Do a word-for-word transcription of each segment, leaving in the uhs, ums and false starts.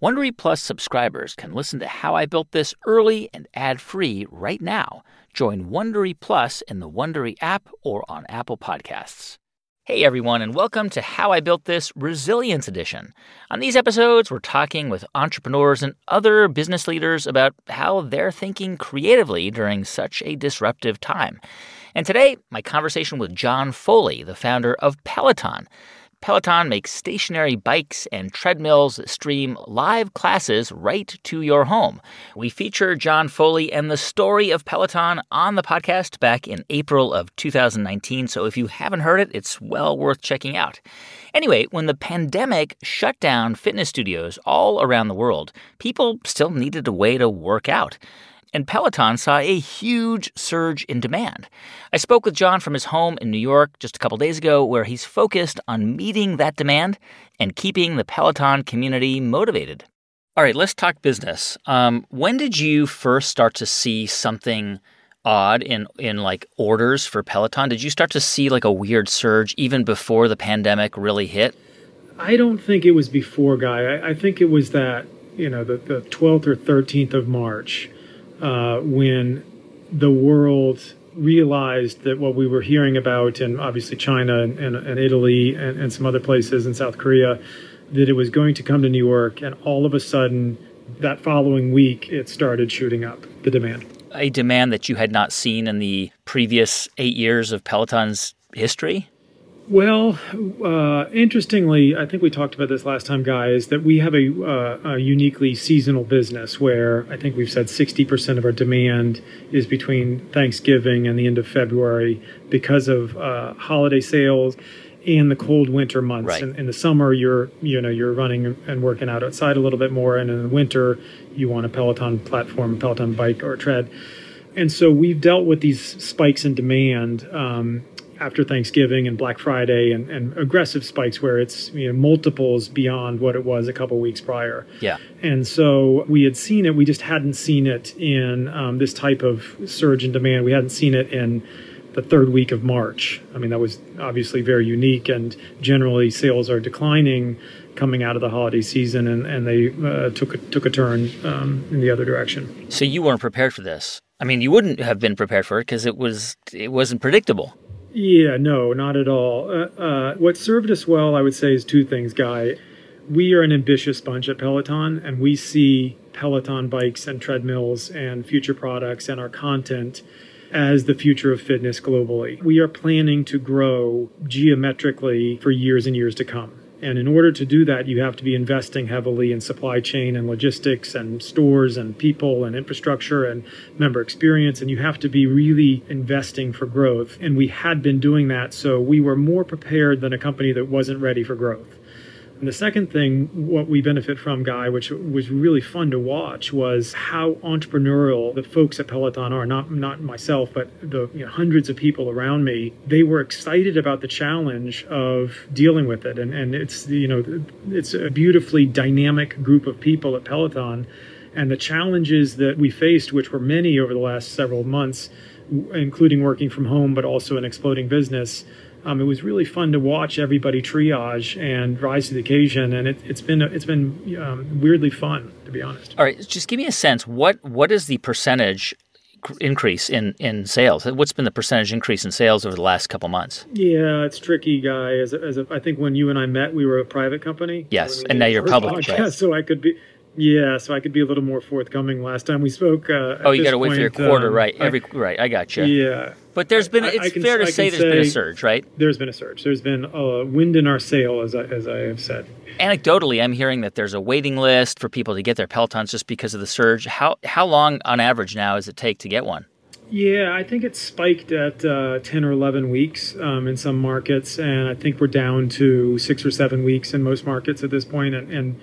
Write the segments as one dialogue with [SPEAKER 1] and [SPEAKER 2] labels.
[SPEAKER 1] Wondery Plus subscribers can listen to How I Built This early and ad-free right now. Join Wondery Plus in the Wondery app or on Apple Podcasts. Hey everyone, and welcome to How I Built This Resilience Edition. On these episodes, we're talking with entrepreneurs and other business leaders about how they're thinking creatively during such a disruptive time. And today, my conversation with John Foley, the founder of Peloton. Peloton makes stationary bikes and treadmills that stream live classes right to your home. We featured John Foley and the story of Peloton on the podcast back in April of two thousand nineteen, so if you haven't heard it, it's well worth checking out. Anyway, when the pandemic shut down fitness studios all around the world, people still needed a way to work out. And Peloton saw a huge surge in demand. I spoke with John from his home in New York just a couple days ago, where he's focused on meeting that demand and keeping the Peloton community motivated. All right, let's talk business. Um, when did you first start to see something odd in, in like orders for Peloton? Did you start to see like a weird surge even before the pandemic really hit?
[SPEAKER 2] I don't think it was before, Guy. I, I think it was that, you know, the, the twelfth or thirteenth of March. Uh, when the world realized that what we were hearing about, and obviously China and, and, and Italy and, and some other places in South Korea, that it was going to come to New York, and all of a sudden, that following week, it started shooting up, the demand.
[SPEAKER 1] A demand that you had not seen in the previous eight years of Peloton's history?
[SPEAKER 2] Well, uh, interestingly, I think we talked about this last time, Guy, is that we have a, uh, a uniquely seasonal business where I think we've said sixty percent of our demand is between Thanksgiving and the end of February because of uh, holiday sales and the cold winter months.
[SPEAKER 1] Right.
[SPEAKER 2] In, in the summer, you're you know you're running and working out outside a little bit more, and in the winter, you want a Peloton platform, a Peloton bike or a tread. And so we've dealt with these spikes in demand um, after Thanksgiving and Black Friday and, and aggressive spikes where it's you know multiples beyond what it was a couple weeks prior.
[SPEAKER 1] Yeah.
[SPEAKER 2] And so we had seen it. We just hadn't seen it in um, this type of surge in demand. We hadn't seen it in the third week of March. I mean, that was obviously very unique, and generally sales are declining coming out of the holiday season, and, and they uh, took, a, took a turn um, in the other direction.
[SPEAKER 1] So you weren't prepared for this. I mean, you wouldn't have been prepared for it because it was it wasn't predictable.
[SPEAKER 2] Yeah, no, not at all. Uh, uh, what served us well, I would say, is two things, Guy. We are an ambitious bunch at Peloton, and we see Peloton bikes and treadmills and future products and our content as the future of fitness globally. We are planning to grow geometrically for years and years to come. And in order to do that, you have to be investing heavily in supply chain and logistics and stores and people and infrastructure and member experience. And you have to be really investing for growth. And we had been doing that, so we were more prepared than a company that wasn't ready for growth. And the second thing, what we benefit from, Guy, which was really fun to watch, was how entrepreneurial the folks at Peloton are. Not not myself, but the you know, hundreds of people around me. They were excited about the challenge of dealing with it, and and it's you know it's a beautifully dynamic group of people at Peloton, and the challenges that we faced, which were many over the last several months, including working from home, but also an exploding business. Um, it was really fun to watch everybody triage and rise to the occasion, and it, it's been it's been um, weirdly fun, to be honest.
[SPEAKER 1] All right, just give me a sense. What what is the percentage increase in, in sales? What's been the percentage increase in sales over the last couple months?
[SPEAKER 2] Yeah, it's tricky, Guy. As a, as a, I think when you and I met, we were a private company.
[SPEAKER 1] Yes, and now you're public.
[SPEAKER 2] Right? So I could be. Yeah, so I could be a little more forthcoming. Last time we spoke. Uh,
[SPEAKER 1] oh, you got to wait for your quarter,
[SPEAKER 2] um,
[SPEAKER 1] right? Every I, right, I got you.
[SPEAKER 2] Yeah,
[SPEAKER 1] but there's been.
[SPEAKER 2] I,
[SPEAKER 1] it's
[SPEAKER 2] I can,
[SPEAKER 1] fair to
[SPEAKER 2] I
[SPEAKER 1] say there's
[SPEAKER 2] say
[SPEAKER 1] been a surge, right?
[SPEAKER 2] There's been a surge. There's been a wind in our sail, as I as I have said.
[SPEAKER 1] Anecdotally, I'm hearing that there's a waiting list for people to get their Pelotons just because of the surge. How how long on average now does it take to get one?
[SPEAKER 2] Yeah, I think it's spiked at uh, ten or eleven weeks um, in some markets, and I think we're down to six or seven weeks in most markets at this point. And, and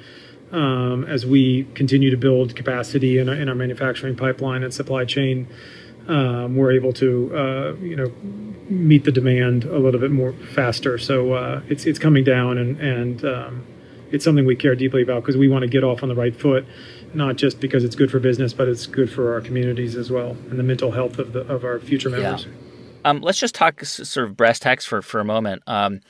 [SPEAKER 2] um, as we continue to build capacity in our, in our manufacturing pipeline and supply chain, um, we're able to, uh, you know, meet the demand a little bit more faster. So uh, it's it's coming down, and and um, it's something we care deeply about because we want to get off on the right foot. Not just because it's good for business, but it's good for our communities as well and the mental health of the of our future members.
[SPEAKER 1] Yeah. Um, let's just talk sort of brass tacks for, for a moment. Um,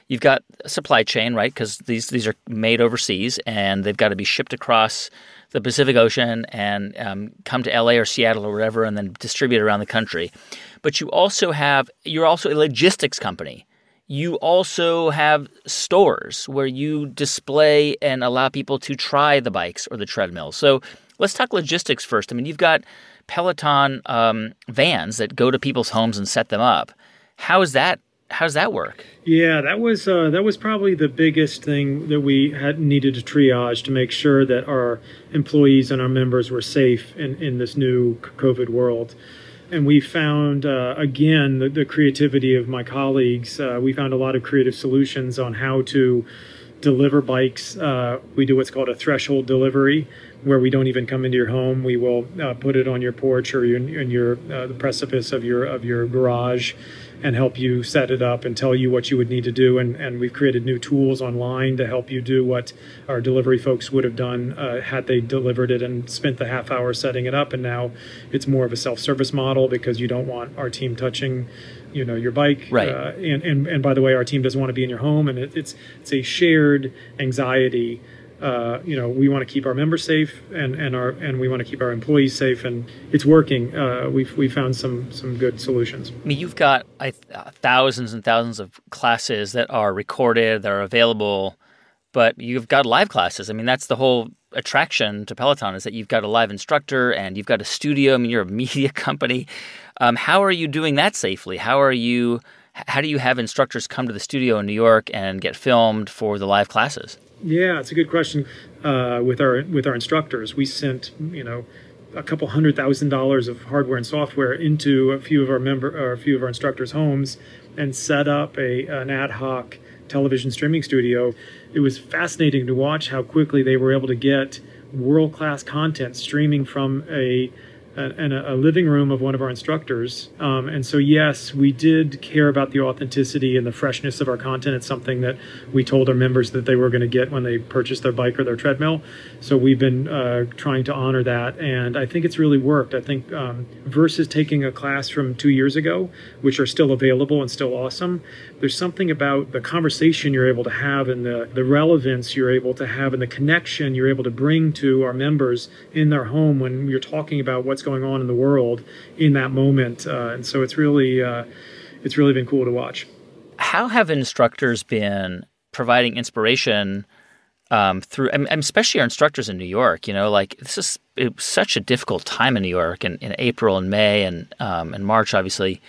[SPEAKER 1] you've got a supply chain, right? Because these these are made overseas, and they've got to be shipped across the Pacific Ocean and um, come to L A or Seattle or wherever, and then distribute around the country. But you also have you're also a logistics company. You also have stores where you display and allow people to try the bikes or the treadmills. So let's talk logistics first. I mean, you've got Peloton um, vans that go to people's homes and set them up. How is that? How does that work?
[SPEAKER 2] Yeah, that was uh, that was probably the biggest thing that we had needed to triage to make sure that our employees and our members were safe in, in this new COVID world. And we found, uh, again, the, the creativity of my colleagues. Uh, we found a lot of creative solutions on how to deliver bikes. Uh, we do what's called a threshold delivery, where we don't even come into your home. We will uh, put it on your porch or in, in your uh, the precipice of your of your garage, and help you set it up and tell you what you would need to do. And, and we've created new tools online to help you do what our delivery folks would have done uh, had they delivered it and spent the half hour setting it up. And now it's more of a self-service model because you don't want our team touching, you know, your bike.
[SPEAKER 1] Right.
[SPEAKER 2] Uh, and, and, and by the way, our team doesn't want to be in your home. And it, it's, it's a shared anxiety. Uh, you know, we want to keep our members safe, and, and our and we want to keep our employees safe, and it's working. Uh, we've we found some some good solutions.
[SPEAKER 1] I mean, you've got uh, thousands and thousands of classes that are recorded, that are available, but you've got live classes. I mean, that's the whole attraction to Peloton, is that you've got a live instructor and you've got a studio. I mean, you're a media company. Um, how are you doing that safely? How are you? How do you have instructors come to the studio in New York and get filmed for the live classes?
[SPEAKER 2] Yeah, it's a good question. Uh, with our with our instructors, we sent you know a couple hundred thousand dollars of hardware and software into a few of our member or a few of our instructors' homes and set up a an ad hoc television streaming studio. It was fascinating to watch how quickly they were able to get world class content streaming from a and a, a living room of one of our instructors. Um, and so, yes, we did care about the authenticity and the freshness of our content. It's something that we told our members that they were going to get when they purchased their bike or their treadmill. So we've been uh, trying to honor that. And I think it's really worked. I think um, versus taking a class from two years ago, which are still available and still awesome, there's something about the conversation you're able to have and the, the relevance you're able to have and the connection you're able to bring to our members in their home when you're talking about what's going on in the world in that moment. Uh, and so it's really, uh, it's really been cool to watch.
[SPEAKER 1] How have instructors been providing inspiration um, through, I mean, especially our instructors in New York? You know, like this is it was such a difficult time in New York in, in April and May and um, and March, obviously.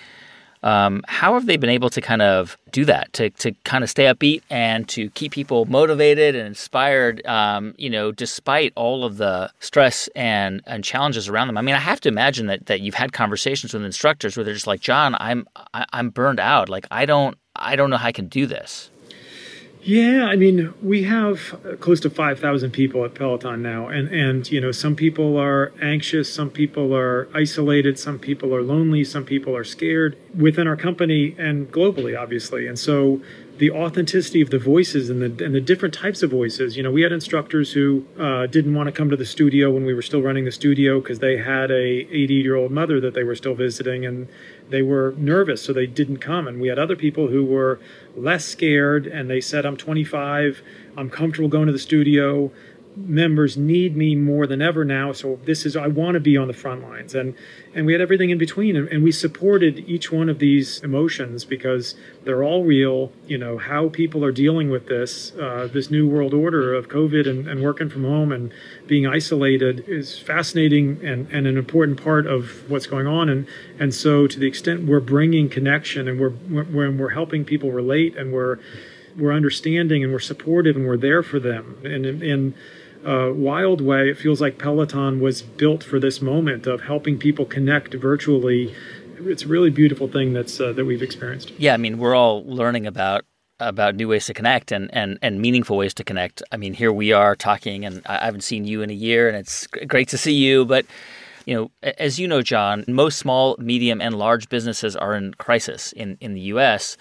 [SPEAKER 1] Um, how have they been able to kind of do that, to to kind of stay upbeat and to keep people motivated and inspired, um, you know, despite all of the stress and, and challenges around them? I mean, I have to imagine that, that you've had conversations with instructors where they're just like, John, I'm I, I'm burned out. Like, I don't I don't know how I can do this.
[SPEAKER 2] Yeah, I mean, we have close to five thousand people at Peloton now. And, and, you know, some people are anxious, some people are isolated, some people are lonely, some people are scared within our company and globally, obviously. And so the authenticity of the voices and the and the different types of voices. You know, we had instructors who uh, didn't want to come to the studio when we were still running the studio because they had a eighty-year-old mother that they were still visiting, and they were nervous, so they didn't come. And we had other people who were less scared, and they said, I'm twenty-five, I'm comfortable going to the studio. Members need me more than ever now, so this is I want to be on the front lines. And and we had everything in between, and, and we supported each one of these emotions because they're all real. You know, how people are dealing with this uh, this new world order of COVID and, and working from home and being isolated is fascinating and, and an important part of what's going on. And and so to the extent we're bringing connection and we're we're, we're helping people relate, and we're we're understanding and we're supportive and we're there for them. And in, in a wild way, it feels like Peloton was built for this moment of helping people connect virtually. It's a really beautiful thing that's uh, that we've experienced.
[SPEAKER 1] Yeah, I mean, we're all learning about about new ways to connect and, and, and meaningful ways to connect. I mean, here we are talking, and I haven't seen you in a year, and it's great to see you. But, you know, as you know, John, most small, medium, and large businesses are in crisis in, in the U S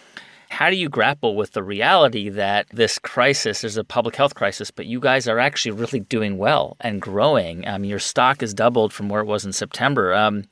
[SPEAKER 1] How do you grapple with the reality that this crisis is a public health crisis, but you guys are actually really doing well and growing? I mean, your stock has doubled from where it was in September. Um,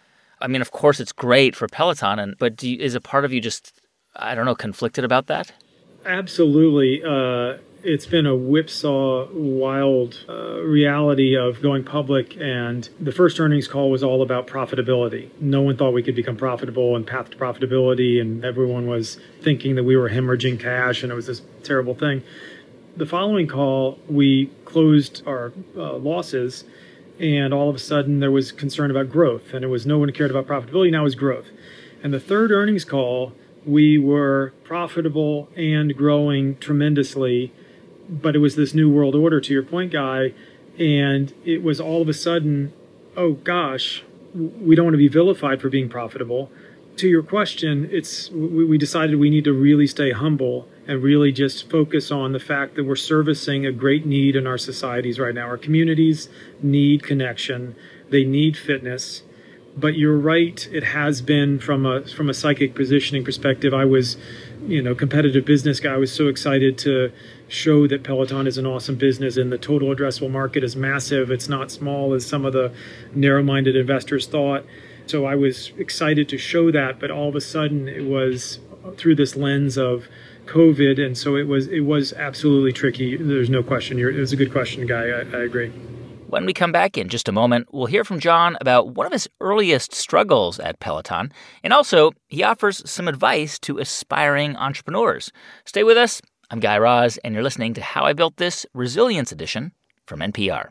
[SPEAKER 1] I mean, of course, it's great for Peloton, and but do you, is a part of you just, I don't know, conflicted about that?
[SPEAKER 2] Absolutely. Uh, it's been a whipsaw, wild uh, reality of going public. And the first earnings call was all about profitability. No one thought we could become profitable and path to profitability. And everyone was thinking that we were hemorrhaging cash and it was this terrible thing. The following call, we closed our uh, losses. And all of a sudden there was concern about growth. And it was no one cared about profitability. Now it was growth. And the third earnings call, we were profitable and growing tremendously, but it was this new world order, to your point, Guy, and it was all of a sudden, oh gosh, we don't want to be vilified for being profitable. To your question, it's we decided we need to really stay humble and really just focus on the fact that we're servicing a great need in our societies right now. Our communities need connection, they need fitness. But you're right, it has been from a from a psychic positioning perspective. I was, you know, competitive business guy. I was so excited to show that Peloton is an awesome business and the total addressable market is massive. It's not small as some of the narrow-minded investors thought. So I was excited to show that, but all of a sudden it was through this lens of COVID, and so it was it was absolutely tricky. There's no question. You're, it was a good question, Guy. I, I agree.
[SPEAKER 1] When we come back in just a moment, we'll hear from John about one of his earliest struggles at Peloton, and also he offers some advice to aspiring entrepreneurs. Stay with us. I'm Guy Raz, and you're listening to How I Built This Resilience Edition from N P R.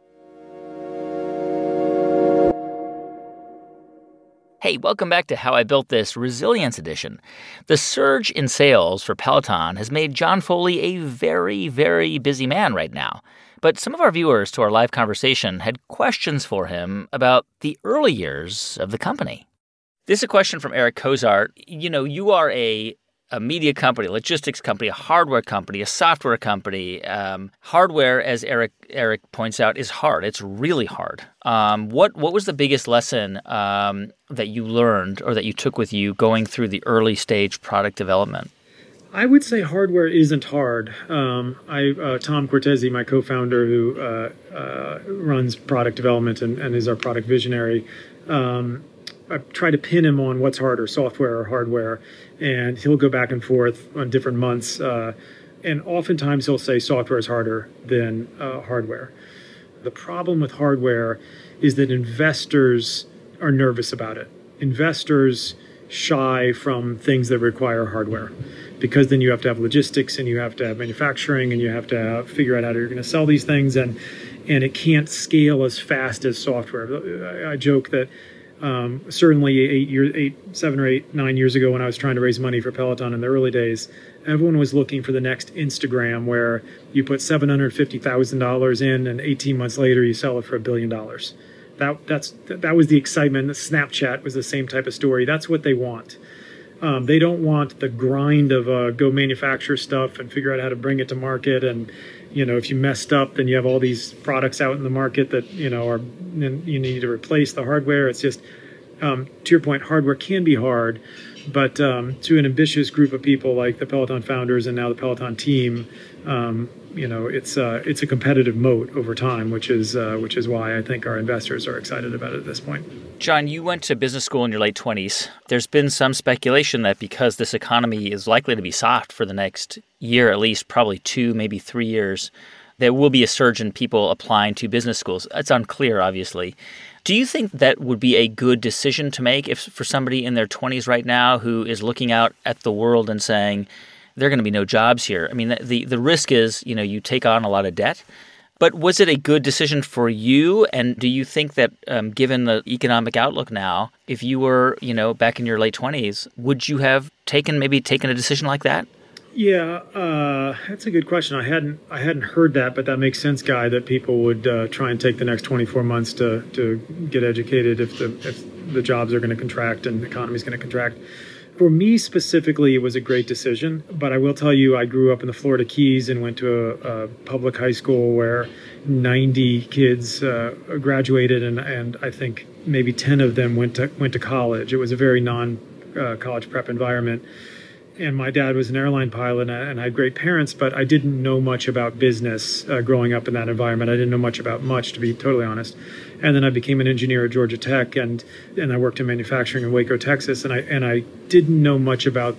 [SPEAKER 1] Hey, welcome back to How I Built This Resilience Edition. The surge in sales for Peloton has made John Foley a very, very busy man right now. But some of our viewers to our live conversation had questions for him about the early years of the company. This is a question from Eric Kozart. You know, you are a, a media company, a logistics company, a hardware company, a software company. Um, hardware, as Eric Eric points out, is hard. It's really hard. Um, what what was the biggest lesson um, that you learned or that you took with you going through the early stage product development?
[SPEAKER 2] I would say hardware isn't hard. Um, I uh, Tom Cortese, my co-founder, who uh, uh, runs product development and, and is our product visionary, um, I try to pin him on what's harder, software or hardware, and he'll go back and forth on different months. Uh, and oftentimes he'll say software is harder than uh, hardware. The problem with hardware is that investors are nervous about it. Investors shy from things that require hardware, because then you have to have logistics and you have to have manufacturing and you have to have, figure out how you're going to sell these things, and and it can't scale as fast as software. I, I joke that um, certainly eight years, eight, seven or eight, nine years ago, when I was trying to raise money for Peloton in the early days, everyone was looking for the next Instagram, where you put seven hundred fifty thousand dollars in and eighteen months later you sell it for a billion dollars. That that's that was the excitement. Snapchat was the same type of story. That's what they want. Um, they don't want the grind of uh, go manufacture stuff and figure out how to bring it to market. And, you know, if you messed up, then you have all these products out in the market that, you know, are you need to replace the hardware. It's just, um, to your point, hardware can be hard. But um, to an ambitious group of people like the Peloton founders and now the Peloton team, um, you know, it's uh, it's a competitive moat over time, which is uh, which is why I think our investors are excited about it at this point.
[SPEAKER 1] John, you went to business school in your late twenties. There's been some speculation that because this economy is likely to be soft for the next year, at least probably two, maybe three years, there will be a surge in people applying to business schools. It's unclear, obviously. Do you think that would be a good decision to make if for somebody in their twenties right now who is looking out at the world and saying there are going to be no jobs here? I mean, the, the the risk is, you know, you take on a lot of debt. But was it a good decision for you? And do you think that um, given the economic outlook now, if you were, you know, back in your late twenties, would you have taken maybe taken a decision like that?
[SPEAKER 2] Yeah, uh, that's a good question. I hadn't I hadn't heard that, but that makes sense, Guy, that people would uh, try and take the next twenty-four months to, to get educated if the if the jobs are going to contract and the economy is going to contract. For me specifically, it was a great decision, but I will tell you, I grew up in the Florida Keys and went to a, a public high school where ninety kids uh, graduated, and, and I think maybe ten of them went to went to college. It was a very non-college uh, prep environment. And my dad was an airline pilot, and I had great parents, but I didn't know much about business uh, growing up in that environment. I didn't know much about much, to be totally honest. And then I became an engineer at Georgia Tech, and and I worked in manufacturing in Waco, Texas, and I and I didn't know much about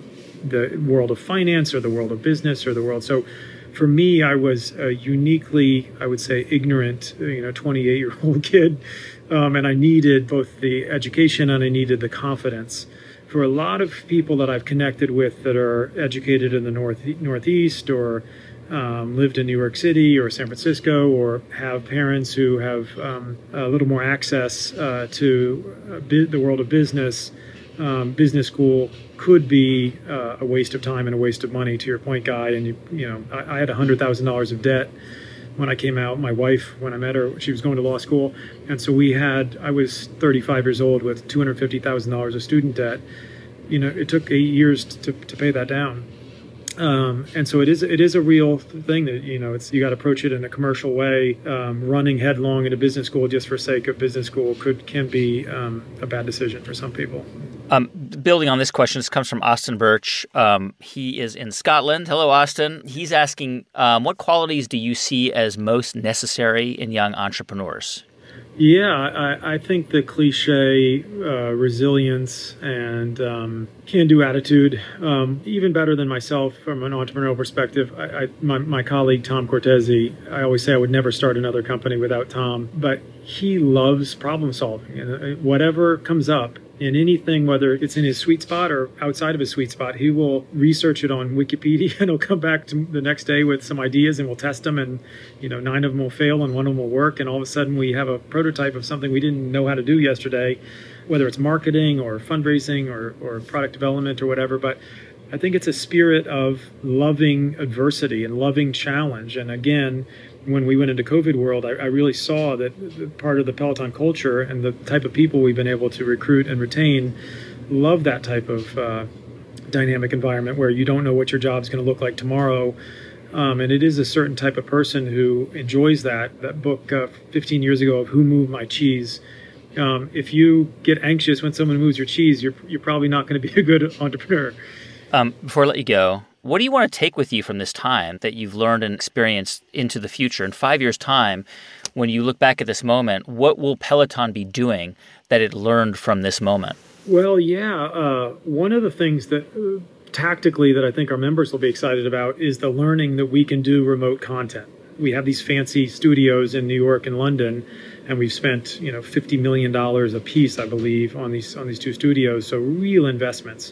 [SPEAKER 2] the world of finance or the world of business or the world. So for me, I was a uniquely, I would say, ignorant, you know, twenty-eight-year-old kid. Um, and I needed both the education and I needed the confidence. For a lot of people that I've connected with that are educated in the North Northeast or um, lived in New York City or San Francisco or have parents who have um, a little more access uh, to uh, bi- the world of business, um, business school could be uh, a waste of time and a waste of money, to your point, Guy. And, you, you know, I, I had one hundred thousand dollars of debt when I came out. My wife, when I met her, she was going to law school. And so we had, I was thirty-five years old with two hundred fifty thousand dollars of student debt. You know, it took eight years to, to pay that down. Um, and so it is it is a real thing that, you know, it's you got to approach it in a commercial way. Um, running headlong into business school just for sake of business school could can be um, a bad decision for some people.
[SPEAKER 1] Um, building on this question, this comes from Austin Birch. Um, he is in Scotland. Hello, Austin. He's asking, um, what qualities do you see as most necessary in young entrepreneurs?
[SPEAKER 2] Yeah, I, I think the cliche uh, resilience and um, can-do attitude, um, even better than myself from an entrepreneurial perspective. I, I, my, my colleague, Tom Cortese, I always say I would never start another company without Tom, but he loves problem solving. And whatever comes up, in anything, whether it's in his sweet spot or outside of his sweet spot, he will research it on Wikipedia and he'll come back to the next day with some ideas and we'll test them, and you know, nine of them will fail and one of them will work, and all of a sudden we have a prototype of something we didn't know how to do yesterday, whether it's marketing or fundraising or, or product development or whatever. But I think it's a spirit of loving adversity and loving challenge. And again, when we went into COVID world, I, I really saw that part of the Peloton culture and the type of people we've been able to recruit and retain love that type of uh, dynamic environment where you don't know what your job is going to look like tomorrow. Um, and it is a certain type of person who enjoys that. That book uh, fifteen years ago of Who Moved My Cheese. Um, if you get anxious when someone moves your cheese, you're you're probably not going to be a good entrepreneur.
[SPEAKER 1] Um, before I let you go, what do you want to take with you from this time that you've learned and experienced into the future? In five years' time, when you look back at this moment, what will Peloton be doing that it learned from this moment?
[SPEAKER 2] Well, yeah. Uh, one of the things that uh, tactically that I think our members will be excited about is the learning that we can do remote content. We have these fancy studios in New York and London, and we've spent, you know, fifty million dollars a piece, I believe, on these on these two studios. So real investments.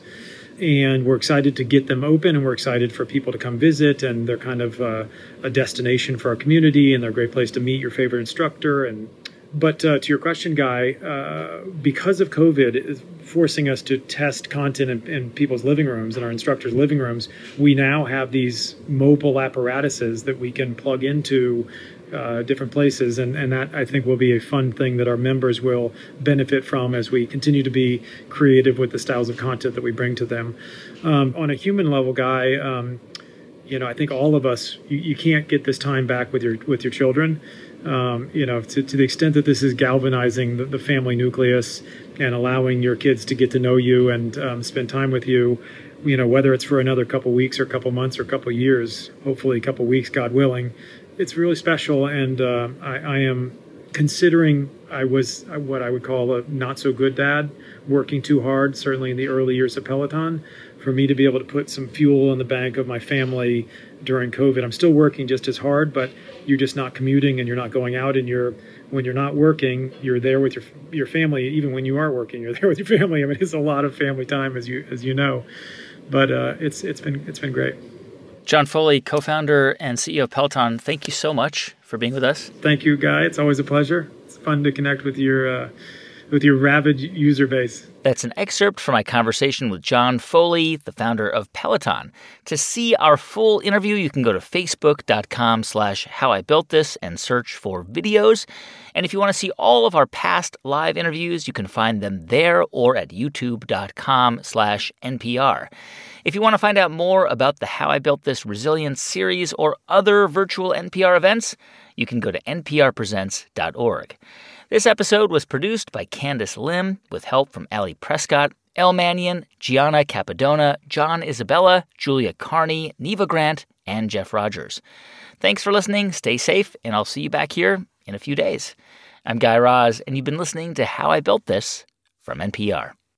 [SPEAKER 2] And we're excited to get them open, and we're excited for people to come visit, and they're kind of uh, a destination for our community, and they're a great place to meet your favorite instructor. And but uh, to your question, Guy, uh, because of COVID is forcing us to test content in, in people's living rooms and our instructors' living rooms, we now have these mobile apparatuses that we can plug into Uh, different places, and, and that I think will be a fun thing that our members will benefit from as we continue to be creative with the styles of content that we bring to them. Um, on a human level, Guy, um, you know, I think all of us, you, you can't get this time back with your with your children. Um, you know, to, to the extent that this is galvanizing the, the family nucleus and allowing your kids to get to know you and um, spend time with you, you know, whether it's for another couple weeks or a couple months or a couple years, hopefully a couple weeks, God willing. It's really special, and uh, I, I am considering I was what I would call a not-so-good dad, working too hard, certainly in the early years of Peloton, for me to be able to put some fuel in the bank of my family during COVID. I'm still working just as hard, but you're just not commuting and you're not going out, and you're when you're not working, you're there with your your family. Even when you are working, you're there with your family. I mean, it's a lot of family time, as you as you know, but uh, it's it's been it's been great.
[SPEAKER 1] John Foley, co-founder and C E O of Peloton, thank you so much for being with us.
[SPEAKER 2] Thank you, Guy. It's always a pleasure. It's fun to connect with your uh, with your rabid user base.
[SPEAKER 1] That's an excerpt from my conversation with John Foley, the founder of Peloton. To see our full interview, you can go to facebook.com slash how I built this and search for videos. And if you want to see all of our past live interviews, you can find them there or at youtube.com slash NPR. If you want to find out more about the How I Built This Resilience series or other virtual N P R events, you can go to n p r presents dot org. This episode was produced by Candace Lim with help from Allie Prescott, Elle Mannion, Gianna Capadona, John Isabella, Julia Carney, Neva Grant, and Jeff Rogers. Thanks for listening, stay safe, and I'll see you back here in a few days. I'm Guy Raz, and you've been listening to How I Built This from N P R.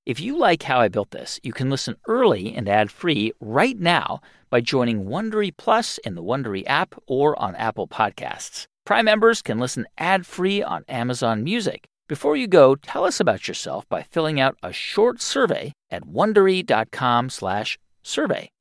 [SPEAKER 1] If you like How I Built This, you can listen early and ad-free right now by joining Wondery Plus in the Wondery app or on Apple Podcasts. Prime members can listen ad-free on Amazon Music. Before you go, tell us about yourself by filling out a short survey at wondery dot com slash survey.